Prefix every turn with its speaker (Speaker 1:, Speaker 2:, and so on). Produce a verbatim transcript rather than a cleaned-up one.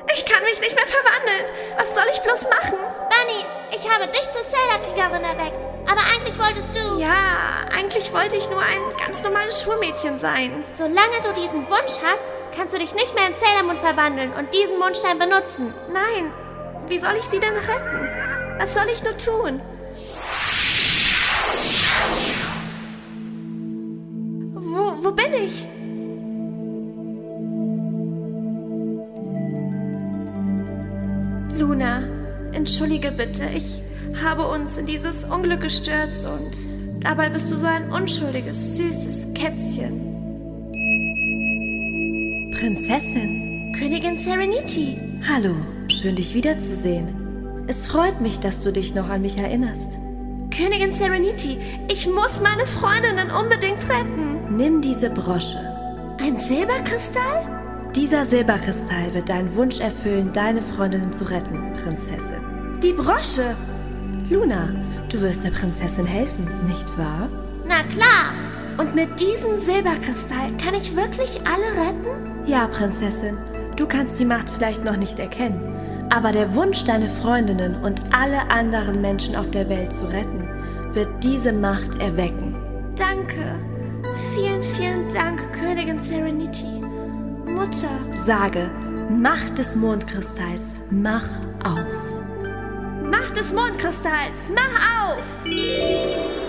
Speaker 1: Ich kann mich nicht mehr verwandeln. Was soll ich bloß machen?
Speaker 2: Bunny, ich habe dich zur Sailor-Kriegerin erweckt. Aber eigentlich wolltest du...
Speaker 1: Ja, eigentlich wollte ich nur ein ganz normales Schulmädchen sein.
Speaker 2: Solange du diesen Wunsch hast, kannst du dich nicht mehr in Sailor Moon verwandeln und diesen Mondstein benutzen.
Speaker 1: Nein, wie soll ich sie denn retten? Was soll ich nur tun? Wo, wo bin ich? Luna, entschuldige bitte, ich habe uns in dieses Unglück gestürzt und dabei bist du so ein unschuldiges, süßes Kätzchen.
Speaker 3: Prinzessin.
Speaker 1: Königin Serenity.
Speaker 3: Hallo, schön dich wiederzusehen. Es freut mich, dass du dich noch an mich erinnerst.
Speaker 1: Königin Serenity, ich muss meine Freundinnen unbedingt retten.
Speaker 3: Nimm diese Brosche.
Speaker 1: Ein Silberkristall?
Speaker 3: Dieser Silberkristall wird deinen Wunsch erfüllen, deine Freundinnen zu retten, Prinzessin.
Speaker 1: Die Brosche?
Speaker 3: Luna, du wirst der Prinzessin helfen, nicht wahr?
Speaker 2: Na klar.
Speaker 1: Und mit diesem Silberkristall kann ich wirklich alle retten?
Speaker 3: Ja, Prinzessin, du kannst die Macht vielleicht noch nicht erkennen, aber der Wunsch, deine Freundinnen und alle anderen Menschen auf der Welt zu retten, wird diese Macht erwecken.
Speaker 1: Danke. Vielen, vielen Dank, Königin Serenity. Mutter.
Speaker 3: Sage, Macht des Mondkristalls, mach auf.
Speaker 1: Macht des Mondkristalls, mach auf!